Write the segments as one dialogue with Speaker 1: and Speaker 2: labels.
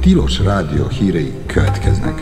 Speaker 1: Tilos Rádió hírei következnek.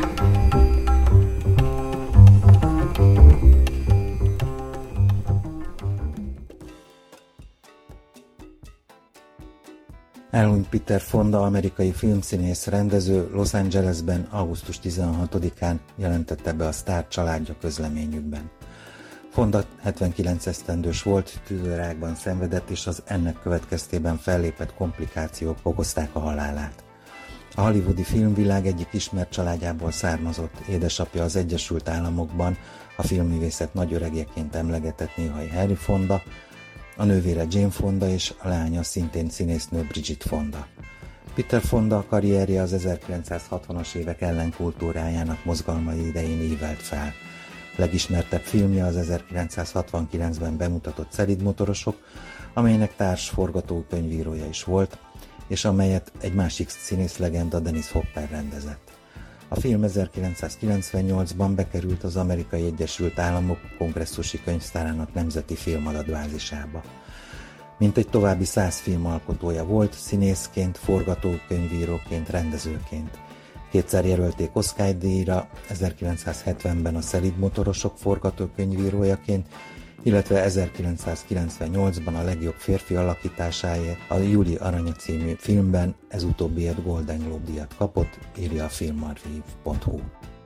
Speaker 2: Elhunyt Peter Fonda, amerikai filmszínész, rendező Los Angelesben augusztus 16-án jelentette be a sztár családja közleményükben. Fonda 79 esztendős volt, tüdőrákban szenvedett, és az ennek következtében fellépett komplikációk okozták a halálát. A hollywoodi filmvilág egyik ismert családjából származott, édesapja az Egyesült Államokban a filmművészet nagyöregjeként emlegetett néhai Harry Fonda, a nővére Jane Fonda és a lánya szintén színésznő Bridget Fonda. Peter Fonda karrierje az 1960-as évek ellenkultúrájának mozgalmai idején ívelt fel. Legismertebb filmje az 1969-ben bemutatott Szelíd motorosok, amelynek társ forgatókönyvírója is volt, és amelyet egy másik színészlegenda Dennis Hopper rendezett. A film 1998-ban bekerült az Amerikai Egyesült Államok kongresszusi könyvtárának nemzeti filmadatbázisába. Mintegy további 100 film alkotója volt, színészként, forgatókönyvíróként, rendezőként. Kétszer jelölték Oscar-díjra, 1970-ben a Szelíd motorosok forgatókönyvírójaként, illetve 1998-ban a legjobb férfi alakításáért a Júli Aranya című filmben, ez utóbbiért Golden Globe-díjat kapott, írja a filmarchive.hu.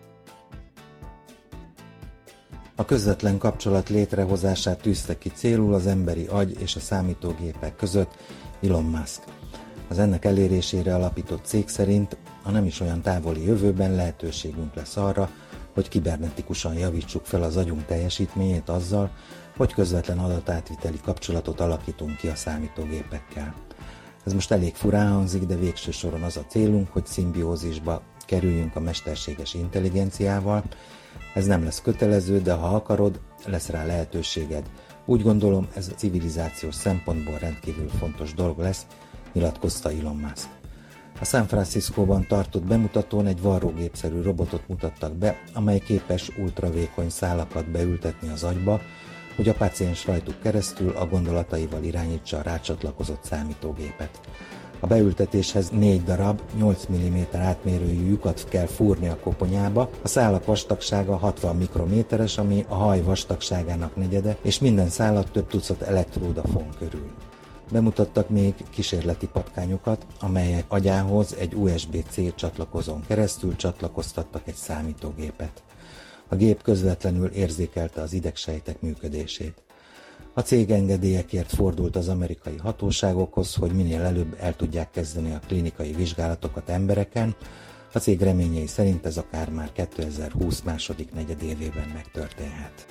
Speaker 2: A közvetlen kapcsolat létrehozását tűzte ki célul az emberi agy és a számítógépek között Elon Musk. Az ennek elérésére alapított cég szerint a nem is olyan távoli jövőben lehetőségünk lesz arra, hogy kibernetikusan javítsuk fel az agyunk teljesítményét azzal, hogy közvetlen adatátviteli kapcsolatot alakítunk ki a számítógépekkel. Ez most elég furán hangzik, de végső soron az a célunk, hogy szimbiózisba kerüljünk a mesterséges intelligenciával. Ez nem lesz kötelező, de ha akarod, lesz rá lehetőséged. Úgy gondolom, ez a civilizációs szempontból rendkívül fontos dolog lesz, nyilatkozta Elon Musk. A San Franciscóban tartott bemutatón egy varrógépszerű robotot mutattak be, amely képes ultravékony szálakat beültetni az agyba, hogy a páciens rajtuk keresztül a gondolataival irányítsa a rácsatlakozott számítógépet. A beültetéshez 4 darab 8 mm átmérőjű lyukat kell fúrni a koponyába, a szálak vastagsága 60 mikrométeres, ami a haj vastagságának negyede, és minden szálat több tucat elektróda fon körül. Bemutattak még kísérleti patkányokat, amelyek agyához egy USB-C csatlakozón keresztül csatlakoztattak egy számítógépet. A gép közvetlenül érzékelte az idegsejtek működését. A cég engedélyekért fordult az amerikai hatóságokhoz, hogy minél előbb el tudják kezdeni a klinikai vizsgálatokat embereken. A cég reményei szerint ez akár már 2020 második negyedévében megtörténhet.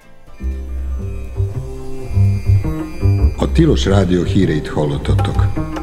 Speaker 1: A Tilos Rádió híreit hallottatok.